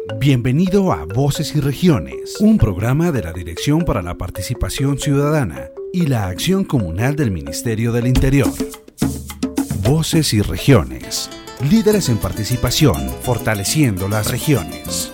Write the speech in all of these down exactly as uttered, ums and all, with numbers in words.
Bienvenido a Voces y Regiones, un programa de la Dirección para la Participación Ciudadana y la Acción Comunal del Ministerio del Interior. Voces y Regiones, líderes en participación, fortaleciendo las regiones.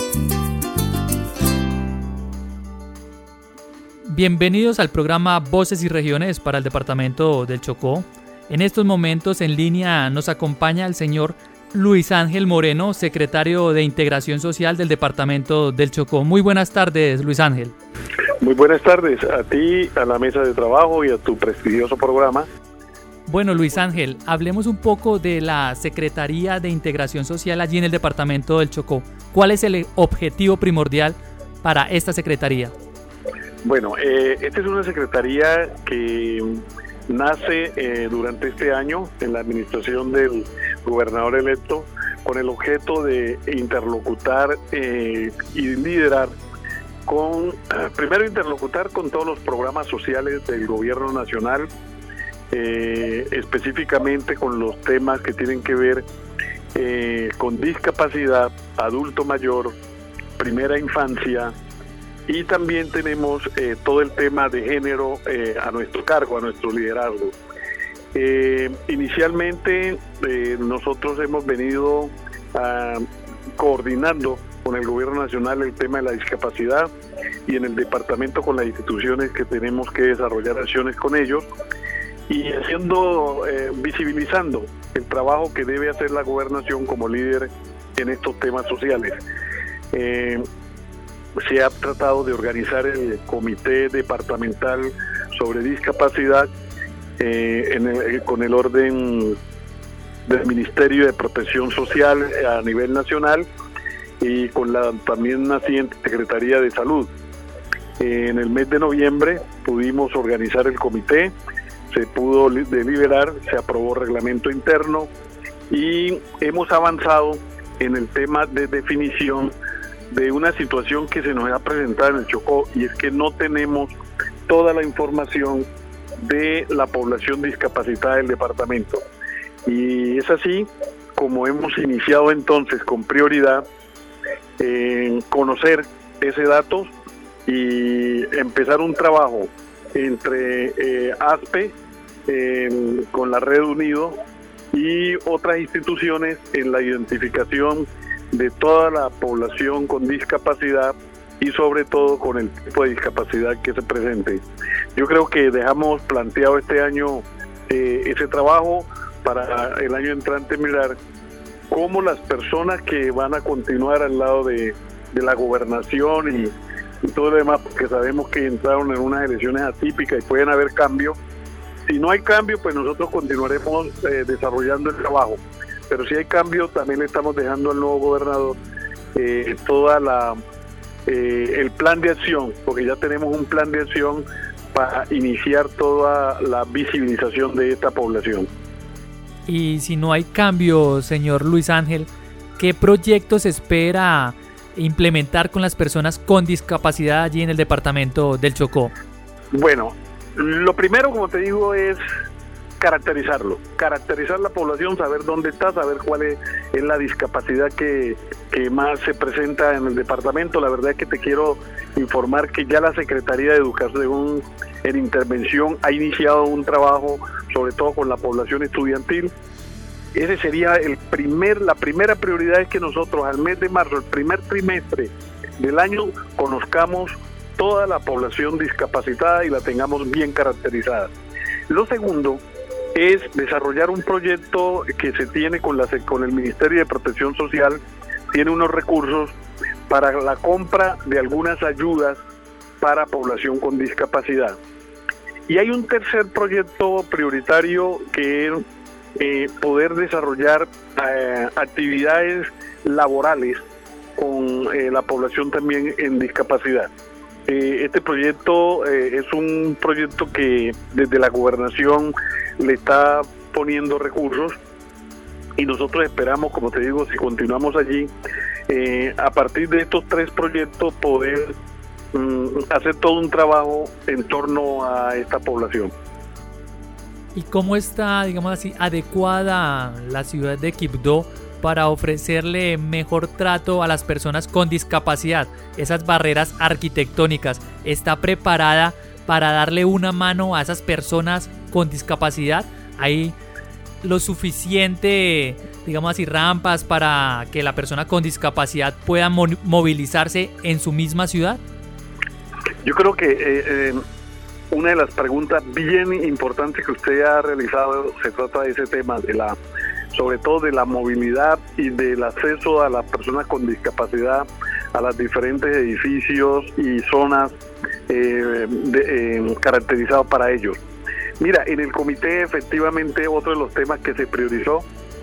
Bienvenidos al programa Voces y Regiones para el Departamento del Chocó. En estos momentos en línea nos acompaña el señor Luis Ángel Moreno, secretario de Integración Social del Departamento del Chocó. Muy buenas tardes, Luis Ángel. Muy buenas tardes a ti, a la mesa de trabajo y a tu prestigioso programa. Bueno, Luis Ángel, hablemos un poco de la Secretaría de Integración Social allí en el Departamento del Chocó. ¿Cuál es el objetivo primordial para esta secretaría? Bueno, eh, esta es una secretaría que nace eh, durante este año en la administración del gobernador electo con el objeto de interlocutar eh, y liderar con, primero interlocutar con todos los programas sociales del gobierno nacional, eh, específicamente con los temas que tienen que ver eh, con discapacidad, adulto mayor, primera infancia, y también tenemos eh, todo el tema de género eh, a nuestro cargo, a nuestro liderazgo. Eh, inicialmente eh, nosotros hemos venido uh, coordinando con el gobierno nacional el tema de la discapacidad y en el departamento con las instituciones que tenemos que desarrollar acciones con ellos y haciendo, eh, visibilizando el trabajo que debe hacer la gobernación como líder en estos temas sociales. Eh, Se ha tratado de organizar el Comité Departamental sobre Discapacidad eh, en el, con el orden del Ministerio de Protección Social a nivel nacional y con la también naciente Secretaría de Salud. Eh, en el mes de noviembre pudimos organizar el comité, se pudo deliberar, se aprobó reglamento interno y hemos avanzado en el tema de definición de una situación que se nos ha presentado en el Chocó, y es que no tenemos toda la información de la población discapacitada del departamento. Y es así como hemos iniciado entonces con prioridad en conocer ese dato y empezar un trabajo entre eh, A S P E, eh, con la Red Unido y otras instituciones en la identificación de toda la población con discapacidad y sobre todo con el tipo de discapacidad que se presente. Yo creo que dejamos planteado este año eh, ese trabajo para el año entrante, mirar cómo las personas que van a continuar al lado de, de la gobernación y, y todo lo demás, porque sabemos que entraron en unas elecciones atípicas y pueden haber cambios. Si no hay cambio, pues nosotros continuaremos eh, desarrollando el trabajo. Pero si hay cambio, también le estamos dejando al nuevo gobernador eh, toda la eh, el plan de acción, porque ya tenemos un plan de acción para iniciar toda la visibilización de esta población. Y si no hay cambio, señor Luis Ángel, ¿qué proyectos espera implementar con las personas con discapacidad allí en el departamento del Chocó? Bueno, lo primero, como te digo, es caracterizarlo, caracterizar la población, saber dónde está, saber cuál es, es la discapacidad que, que más se presenta en el departamento. La verdad es que te quiero informar que ya la Secretaría de Educación en Intervención ha iniciado un trabajo, sobre todo con la población estudiantil. Ese sería el primer, la primera prioridad, es que nosotros al mes de marzo, el primer trimestre del año, conozcamos toda la población discapacitada y la tengamos bien caracterizada. Lo segundo es desarrollar un proyecto que se tiene con, la, con el Ministerio de Protección Social, tiene unos recursos para la compra de algunas ayudas para población con discapacidad. Y hay un tercer proyecto prioritario que es eh, poder desarrollar eh, actividades laborales con eh, la población también en discapacidad. Eh, este proyecto eh, es un proyecto que desde la gobernación le está poniendo recursos y nosotros esperamos, como te digo, si continuamos allí, eh, a partir de estos tres proyectos poder um, hacer todo un trabajo en torno a esta población. ¿Y cómo está, digamos así, adecuada la ciudad de Quibdó para ofrecerle mejor trato a las personas con discapacidad, esas barreras arquitectónicas? ¿Está preparada para darle una mano a esas personas con discapacidad? ¿Hay lo suficiente, digamos así, rampas para que la persona con discapacidad pueda mo- movilizarse en su misma ciudad? Yo creo que eh, eh, una de las preguntas bien importantes que usted ha realizado se trata de ese tema, de la, sobre todo de la movilidad y del acceso a las personas con discapacidad a los diferentes edificios y zonas eh, de, eh, caracterizados para ellos. Mira, en el comité efectivamente otro de los temas que se priorizó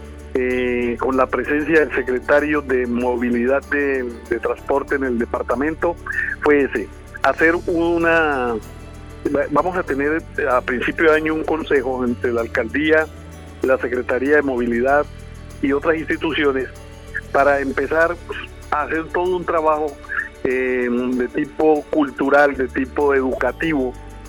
eh, con la presencia del secretario de Movilidad de, de Transporte en el departamento fue ese, hacer una, vamos a tener a principio de año un consejo entre la alcaldía, la Secretaría de Movilidad y otras instituciones para empezar a hacer todo un trabajo eh, de tipo cultural, de tipo educativo,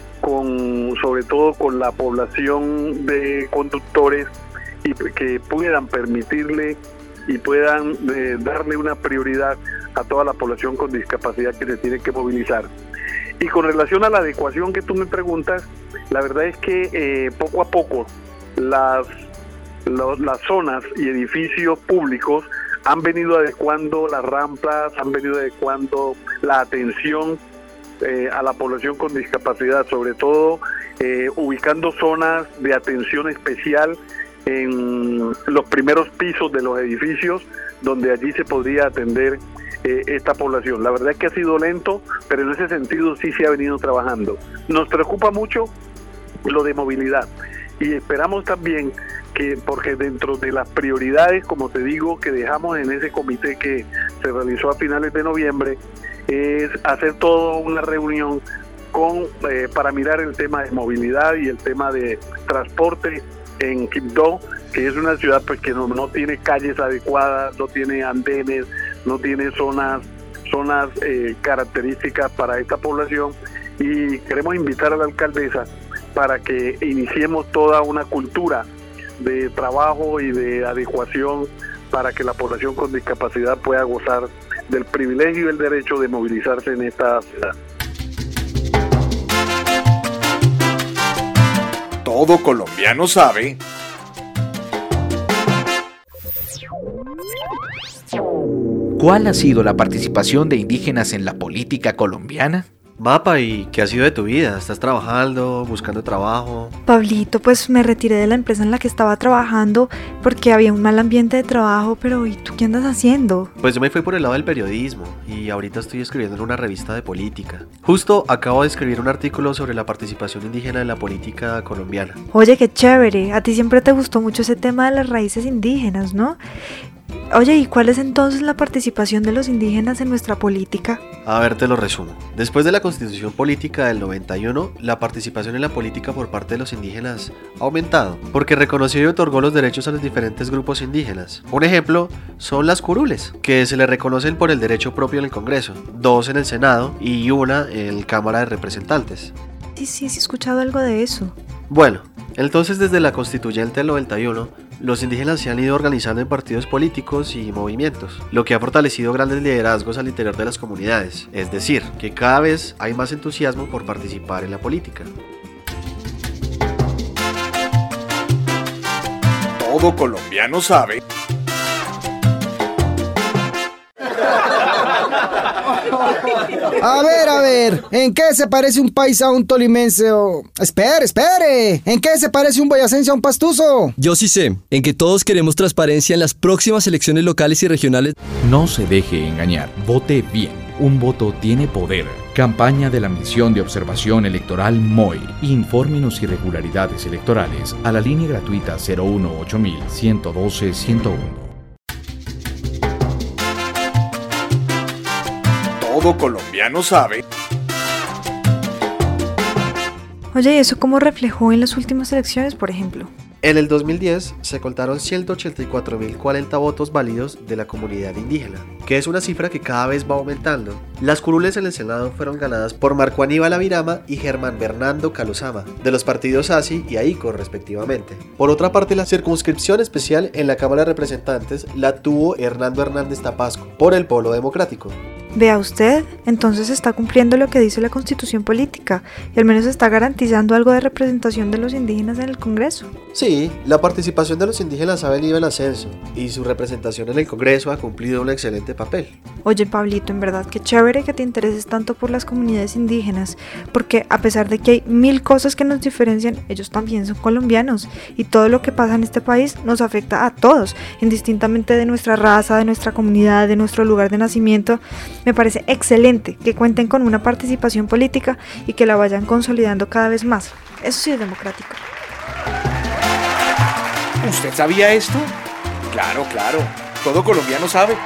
con sobre todo con la población de conductores y que puedan permitirle y puedan eh, darle una prioridad a toda la población con discapacidad que se tiene que movilizar. Y con relación a la adecuación que tú me preguntas, la verdad es que eh, poco a poco las, los, las zonas y edificios públicos han venido adecuando las rampas, han venido adecuando la atención Eh, a la población con discapacidad, sobre todo eh, ubicando zonas de atención especial en los primeros pisos de los edificios, donde allí se podría atender eh, esta población. La verdad es que ha sido lento, pero en ese sentido sí se ha venido trabajando. Nos preocupa mucho lo de movilidad y esperamos también que, porque dentro de las prioridades, como te digo, que dejamos en ese comité que se realizó a finales de noviembre, es hacer toda una reunión con eh, para mirar el tema de movilidad y el tema de transporte en Quibdó, que es una ciudad pues que no, no tiene calles adecuadas, no tiene andenes, no tiene zonas zonas eh, características para esta población, y queremos invitar a la alcaldesa para que iniciemos toda una cultura de trabajo y de adecuación para que la población con discapacidad pueda gozar del privilegio y el derecho de movilizarse en esta ciudad. Todo colombiano sabe. ¿Cuál ha sido la participación de indígenas en la política colombiana? Mapa, ¿y qué ha sido de tu vida? ¿Estás trabajando, buscando trabajo? Pablito, pues me retiré de la empresa en la que estaba trabajando porque había un mal ambiente de trabajo, pero ¿y tú qué andas haciendo? Pues yo me fui por el lado del periodismo y ahorita estoy escribiendo en una revista de política. Justo acabo de escribir un artículo sobre la participación indígena en la política colombiana. Oye, qué chévere, a ti siempre te gustó mucho ese tema de las raíces indígenas, ¿no? Oye, ¿y cuál es entonces la participación de los indígenas en nuestra política? A ver, te lo resumo. Después de la Constitución Política del noventa y uno, la participación en la política por parte de los indígenas ha aumentado, porque reconoció y otorgó los derechos a los diferentes grupos indígenas. Un ejemplo son las curules, que se le reconocen por el derecho propio en el Congreso, dos en el Senado y una en la Cámara de Representantes. Sí, sí, sí he escuchado algo de eso. Bueno, entonces desde la Constituyente del noventa y uno, los indígenas se han ido organizando en partidos políticos y movimientos, lo que ha fortalecido grandes liderazgos al interior de las comunidades, es decir, que cada vez hay más entusiasmo por participar en la política. Todo colombiano sabe. A ver, a ver, ¿en qué se parece un paisa a un tolimense o...? Espere, espere, ¿en qué se parece un boyacense a un pastuso? Yo sí sé, en que todos queremos transparencia en las próximas elecciones locales y regionales. No se deje engañar, vote bien. Un voto tiene poder. Campaña de la Misión de Observación Electoral M O I. Infórmenos irregularidades electorales a la línea gratuita cero uno ocho mil ciento doce ciento uno. Todo colombiano sabe. Oye, ¿y eso cómo reflejó en las últimas elecciones, por ejemplo? En el dos mil diez se contaron ciento ochenta y cuatro mil cuarenta votos válidos de la comunidad indígena, que es una cifra que cada vez va aumentando. Las curules en el Senado fueron ganadas por Marco Aníbal Avirama y Germán Bernardo Caluzama, de los partidos A S I y A I C O respectivamente. Por otra parte, la circunscripción especial en la Cámara de Representantes la tuvo Hernando Hernández Tapasco, por el Polo Democrático. Vea usted, entonces está cumpliendo lo que dice la Constitución Política y al menos está garantizando algo de representación de los indígenas en el Congreso. Sí, la participación de los indígenas ha venido en ascenso y su representación en el Congreso ha cumplido un excelente papel. Oye, Pablito, en verdad qué chévere que te intereses tanto por las comunidades indígenas, porque a pesar de que hay mil cosas que nos diferencian, ellos también son colombianos y todo lo que pasa en este país nos afecta a todos, indistintamente de nuestra raza, de nuestra comunidad, de nuestro lugar de nacimiento. Me parece excelente que cuenten con una participación política y que la vayan consolidando cada vez más. Eso sí es democrático. ¿Usted sabía esto? Claro, claro. Todo colombiano sabe.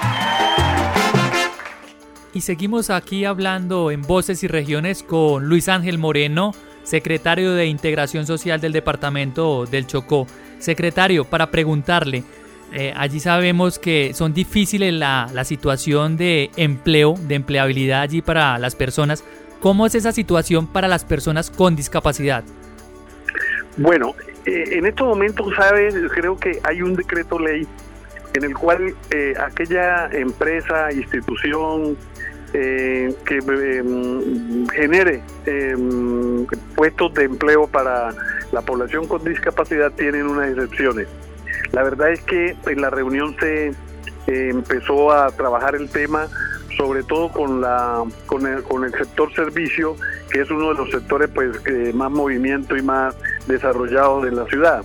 Y seguimos aquí hablando en Voces y Regiones con Luis Ángel Moreno, secretario de Integración Social del Departamento del Chocó. Secretario, para preguntarle, Eh, allí sabemos que son difíciles la, la situación de empleo, de empleabilidad allí para las personas. ¿Cómo es esa situación para las personas con discapacidad? Bueno, eh, en estos momentos, ¿sabes? Creo que hay un decreto ley en el cual eh, aquella empresa, institución eh, que eh, genere eh, puestos de empleo para la población con discapacidad tienen unas excepciones. La verdad es que en la reunión se eh, empezó a trabajar el tema, sobre todo con la con el, con el sector servicio, que es uno de los sectores pues que más movimiento y más desarrollados de la ciudad.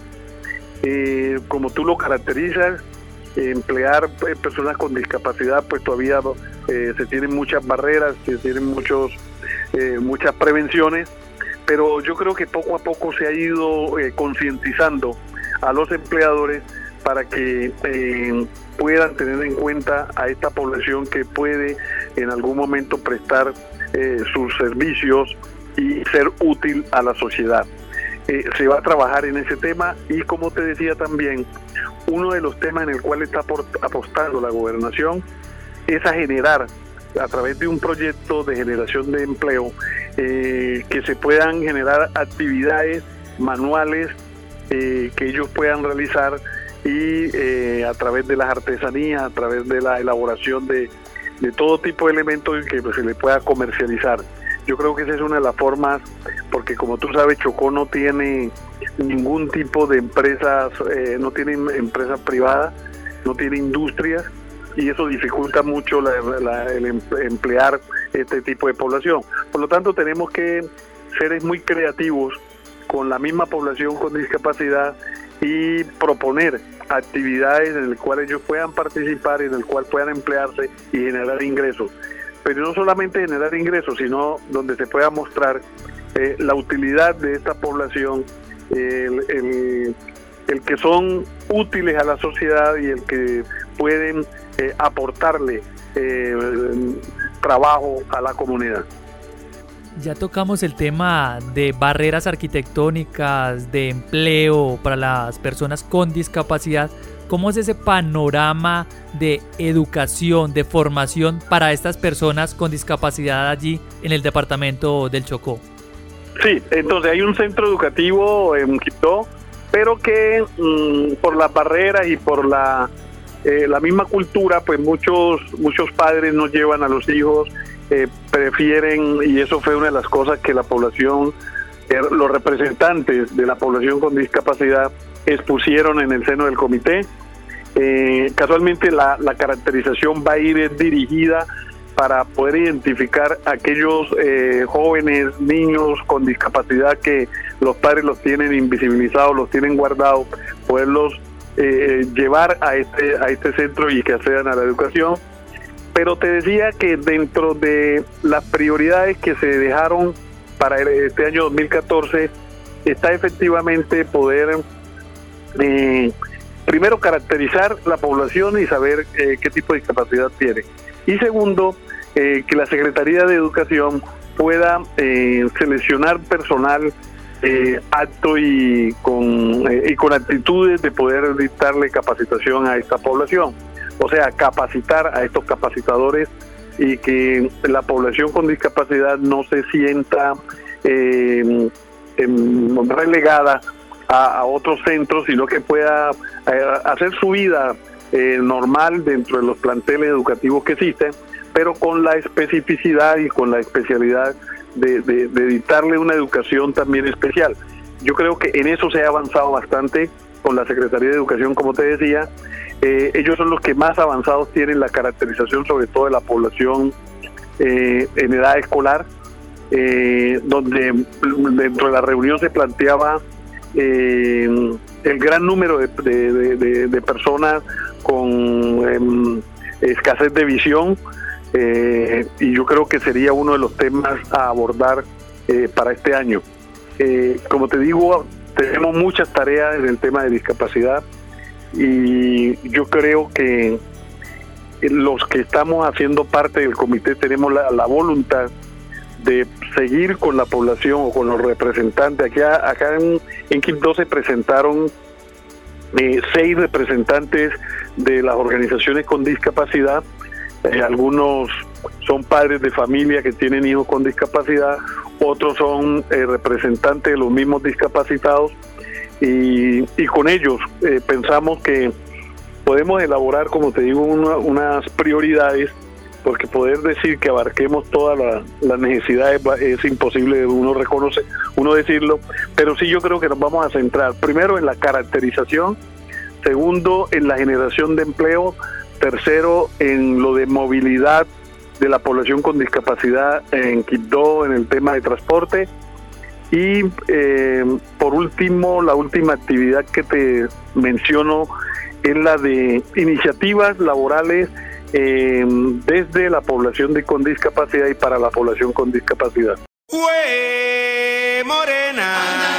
Eh, como tú lo caracterizas, eh, emplear eh, personas con discapacidad, pues todavía eh, se tienen muchas barreras, se tienen muchos eh, muchas prevenciones, pero yo creo que poco a poco se ha ido eh, concientizando a los empleadores para que eh, puedan tener en cuenta a esta población que puede en algún momento prestar eh, sus servicios y ser útil a la sociedad. Eh, se va a trabajar en ese tema y, como te decía también, uno de los temas en el cual está apostando la gobernación es a generar, a través de un proyecto de generación de empleo, eh, que se puedan generar actividades manuales Eh, que ellos puedan realizar y eh, a través de las artesanías, a través de la elaboración de, de todo tipo de elementos que pues, se le pueda comercializar. Yo creo que esa es una de las formas, porque como tú sabes, Chocó no tiene ningún tipo de empresas, eh, no tiene empresas privadas, no tiene industrias, y eso dificulta mucho la, la, el emplear este tipo de población. Por lo tanto, tenemos que ser muy creativos con la misma población con discapacidad y proponer actividades en las cuales ellos puedan participar y en las cuales puedan emplearse y generar ingresos. Pero no solamente generar ingresos, sino donde se pueda mostrar eh, la utilidad de esta población, el, el, el que son útiles a la sociedad y el que pueden eh, aportarle eh, trabajo a la comunidad. Ya tocamos el tema de barreras arquitectónicas, de empleo para las personas con discapacidad. ¿Cómo es ese panorama de educación, de formación para estas personas con discapacidad allí en el departamento del Chocó? Sí, entonces hay un centro educativo en Quibdó, pero que mmm, por las barreras y por la, eh, la misma cultura, pues muchos, muchos padres no llevan a los hijos. Eh, prefieren, y eso fue una de las cosas que la población, eh, los representantes de la población con discapacidad expusieron en el seno del comité. Eh, casualmente la, la caracterización va a ir dirigida para poder identificar a aquellos eh, jóvenes, niños con discapacidad que los padres los tienen invisibilizados, los tienen guardados, poderlos eh, llevar a este, a este centro y que accedan a la educación. Pero te decía que dentro de las prioridades que se dejaron para este año dos mil catorce está efectivamente poder eh, primero caracterizar la población y saber eh, qué tipo de discapacidad tiene. Y segundo, eh, que la Secretaría de Educación pueda eh, seleccionar personal eh, apto y con, eh, y con actitudes de poder dictarle capacitación a esta población. O sea, capacitar a estos capacitadores y que la población con discapacidad no se sienta eh, en, relegada a, a otros centros, sino que pueda eh, hacer su vida eh, normal dentro de los planteles educativos que existen, pero con la especificidad y con la especialidad de, de, de dictarle una educación también especial. Yo creo que en eso se ha avanzado bastante con la Secretaría de Educación, como te decía. Eh, ellos son los que más avanzados tienen la caracterización, sobre todo de la población eh, en edad escolar, eh, donde dentro de la reunión se planteaba eh, el gran número de, de, de, de personas con eh, escasez de visión, eh, y yo creo que sería uno de los temas a abordar eh, para este año. Eh, como te digo, tenemos muchas tareas en el tema de discapacidad, y yo creo que los que estamos haciendo parte del comité tenemos la, la voluntad de seguir con la población o con los representantes. Aquí, acá en, en Quibdó se presentaron eh, seis representantes de las organizaciones con discapacidad. Eh, algunos son padres de familia que tienen hijos con discapacidad, otros son eh, representantes de los mismos discapacitados. Y, y con ellos eh, pensamos que podemos elaborar, como te digo, una, unas prioridades, porque poder decir que abarquemos todas la, las necesidades es imposible uno reconocer, uno decirlo, pero sí yo creo que nos vamos a centrar primero en la caracterización, segundo en la generación de empleo, tercero en lo de movilidad de la población con discapacidad en Quibdó, en el tema de transporte. Y eh, por último, la última actividad que te menciono es la de iniciativas laborales eh, desde la población de, con discapacidad y para la población con discapacidad. ¡Hue morena!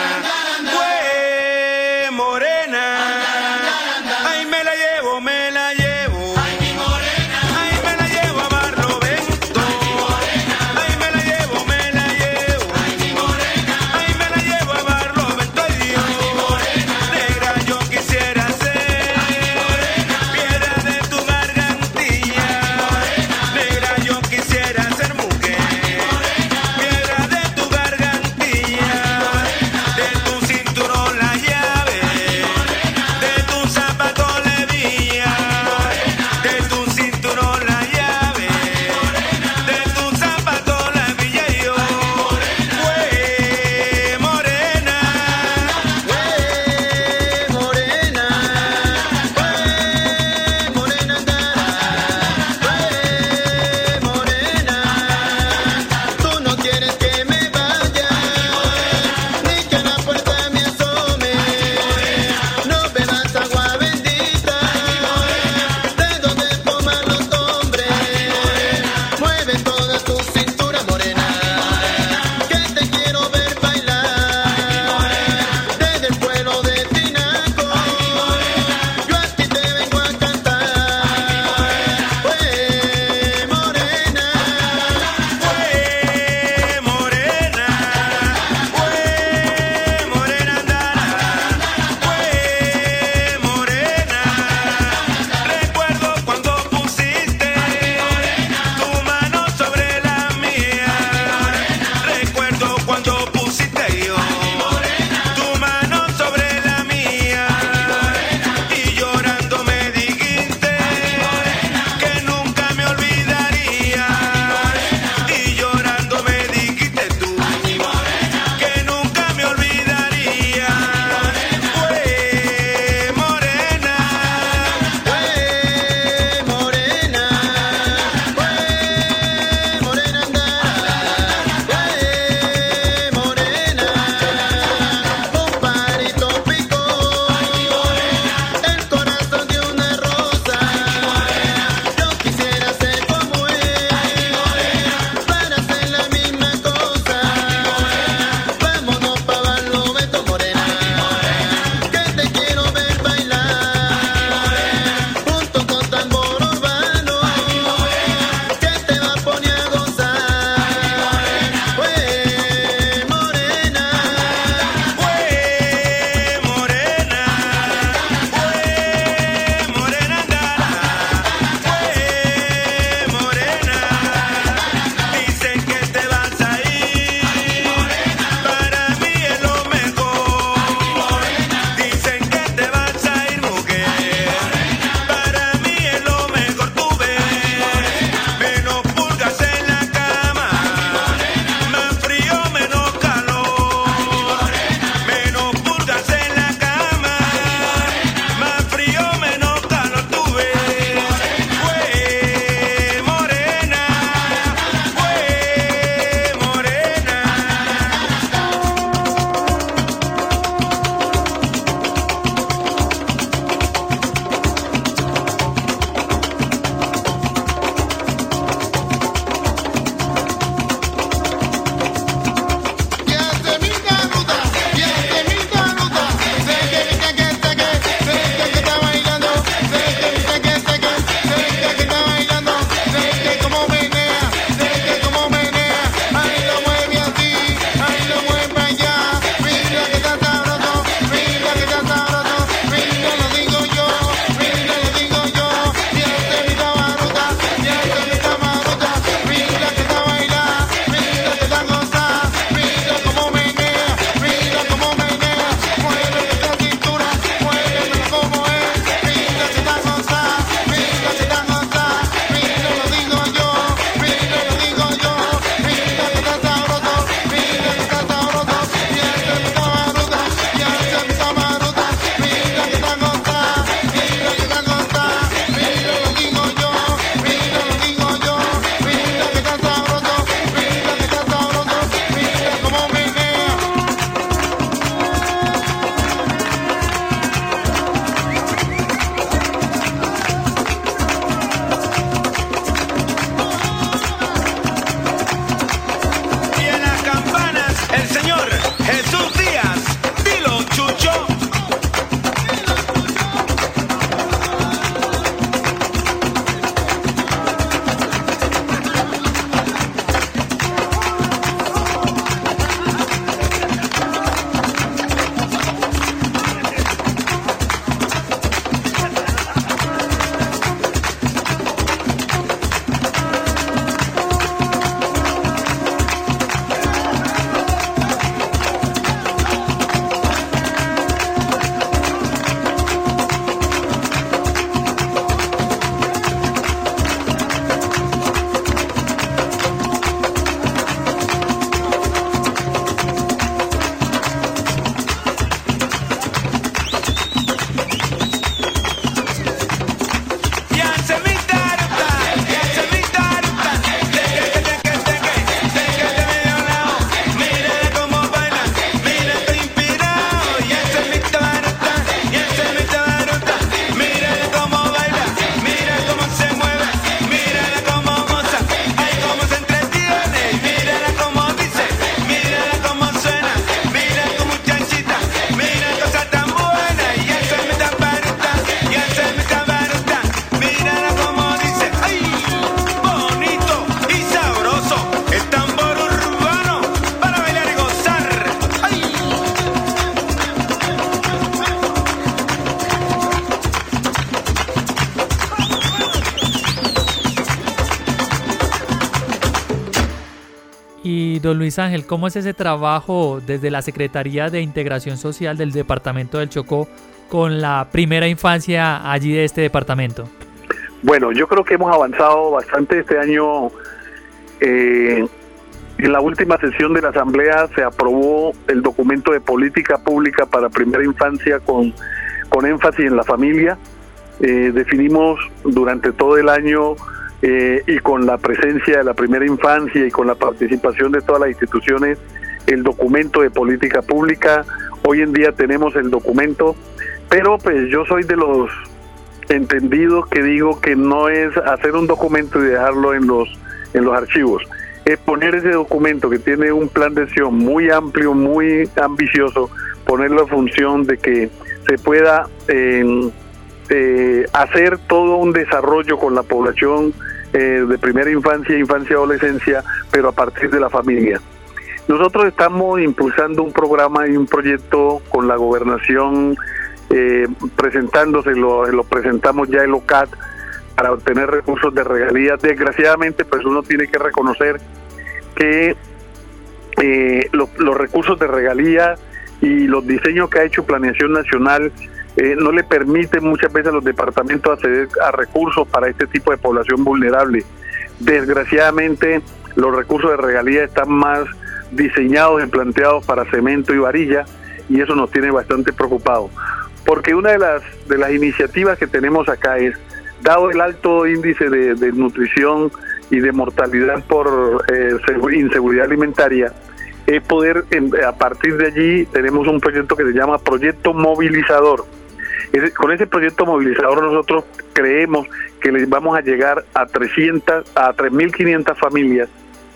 ¡Hue morena! ¡Ay, me la llevo, me la llevo! ¡Ay, mi morena! ¡Ay, me la llevo a Barlovento! ¡Ay, mi morena! ¡Ay, me la llevo, me la llevo! ¡Ay, mi morena! ¡Ay, me la llevo a Barlovento! ¡Ay, Dios! ¡Ay, mi morena! Negra, yo quisiera ser piedra de tu gargantilla. Negra, yo quisiera ser mujer, piedra de tu gargantilla. Y don Luis Ángel, ¿cómo es ese trabajo desde la Secretaría de Integración Social del Departamento del Chocó con la primera infancia allí de este departamento? Bueno, yo creo que hemos avanzado bastante este año. Eh, en la última sesión de la Asamblea se aprobó el documento de política pública para primera infancia con, con énfasis en la familia. Eh, definimos durante todo el año eh, y con la presencia de la primera infancia y con la participación de todas las instituciones el documento de política pública. Hoy en día tenemos el documento, pero pues yo soy de los entendidos que digo que no es hacer un documento y dejarlo en los en los archivos, es poner ese documento que tiene un plan de acción muy amplio, muy ambicioso, ponerlo en función de que se pueda eh, eh, hacer todo un desarrollo con la población eh, de primera infancia, infancia y adolescencia, pero a partir de la familia. Nosotros estamos impulsando un programa y un proyecto con la gobernación, eh, presentándose, lo, lo presentamos ya en O C A T para obtener recursos de regalías. Desgraciadamente, pues uno tiene que reconocer que eh, lo, los recursos de regalía y los diseños que ha hecho Planeación Nacional eh, no le permiten muchas veces a los departamentos acceder a recursos para este tipo de población vulnerable. Desgraciadamente, los recursos de regalía están más diseñados y planteados para cemento y varilla, y eso nos tiene bastante preocupados. Porque una de las, de las iniciativas que tenemos acá es, dado el alto índice de, de nutrición y de mortalidad por eh, inseguridad alimentaria, es poder, en, a partir de allí, tenemos un proyecto que se llama Proyecto Movilizador. Es, con ese proyecto movilizador nosotros creemos que les vamos a llegar a trescientas, a tres mil quinientas familias,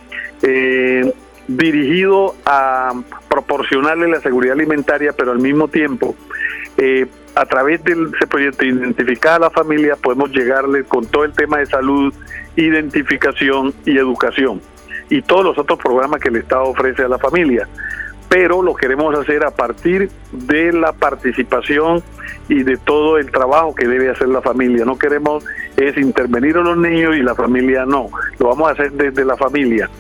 eh, dirigido a proporcionarle la seguridad alimentaria, pero al mismo tiempo, eh, a través de ese proyecto, identificar a la familia, podemos llegarle con todo el tema de salud, identificación y educación, y todos los otros programas que el Estado ofrece a la familia. Pero lo queremos hacer a partir de la participación y de todo el trabajo que debe hacer la familia. No queremos es intervenir a los niños y la familia no, lo vamos a hacer desde la familia.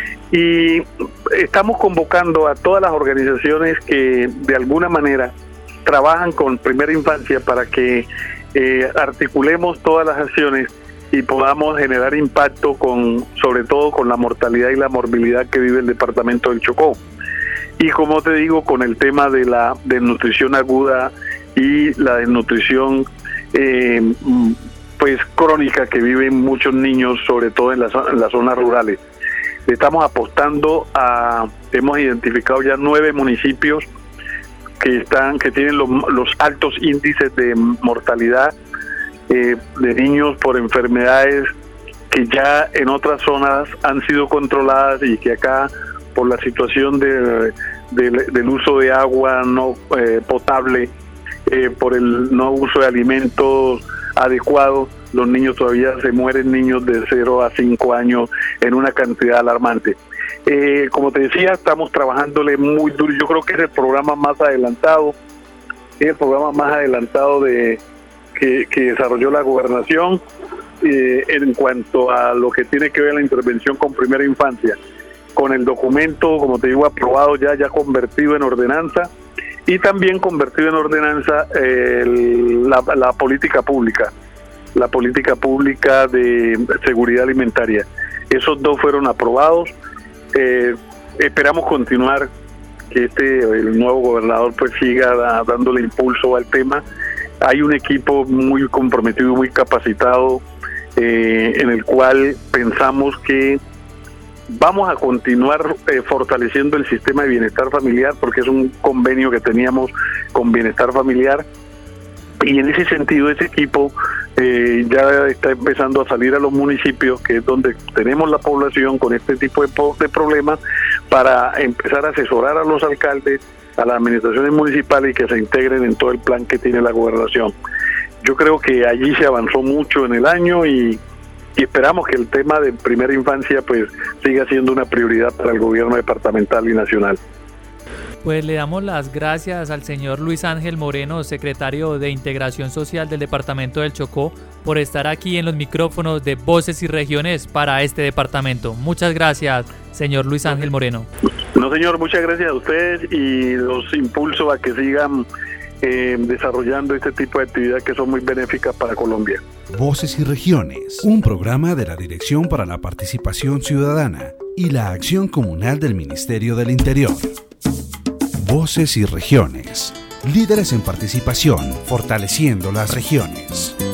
Y estamos convocando a todas las organizaciones que de alguna manera trabajan con primera infancia para que eh, articulemos todas las acciones y podamos generar impacto con, sobre todo con la mortalidad y la morbilidad que vive el departamento del Chocó. Y como te digo, con el tema de la desnutrición aguda y la desnutrición eh, pues crónica que viven muchos niños, sobre todo en las, en las zonas rurales. Estamos apostando a, hemos identificado ya nueve municipios que están, que tienen los, los altos índices de mortalidad eh, de niños por enfermedades que ya en otras zonas han sido controladas y que acá por la situación de, de, del uso de agua no eh, potable, eh, por el no uso de alimentos adecuados, los niños todavía se mueren, niños de cero a cinco años en una cantidad alarmante. Eh, como te decía, estamos trabajándole muy duro. Yo creo que es el programa más adelantado, es el programa más adelantado de que, que desarrolló la gobernación eh, en cuanto a lo que tiene que ver la intervención con primera infancia. Con el documento, como te digo, aprobado ya, ya convertido en ordenanza, y también convertido en ordenanza eh, el, la, la política pública, la política pública de seguridad alimentaria. Esos dos fueron aprobados. Eh, esperamos continuar, que este el nuevo gobernador pues siga da, dándole impulso al tema. Hay un equipo muy comprometido, muy capacitado, eh, en el cual pensamos que vamos a continuar eh, fortaleciendo el sistema de bienestar familiar, porque es un convenio que teníamos con Bienestar Familiar, y en ese sentido ese equipo eh, ya está empezando a salir a los municipios, que es donde tenemos la población con este tipo de, de problemas, para empezar a asesorar a los alcaldes, a las administraciones municipales, y que se integren en todo el plan que tiene la gobernación. Yo creo que allí se avanzó mucho en el año, y y esperamos que el tema de primera infancia pues siga siendo una prioridad para el gobierno departamental y nacional. Pues le damos las gracias al señor Luis Ángel Moreno, secretario de Integración Social del Departamento del Chocó, por estar aquí en los micrófonos de Voces y Regiones para este departamento. Muchas gracias, señor Luis Ángel Moreno. No, señor, muchas gracias a ustedes y los impulso a que sigan eh, desarrollando este tipo de actividades que son muy benéficas para Colombia. Voces y Regiones, un programa de la Dirección para la Participación Ciudadana y la Acción Comunal del Ministerio del Interior. Voces y Regiones, líderes en participación, fortaleciendo las regiones.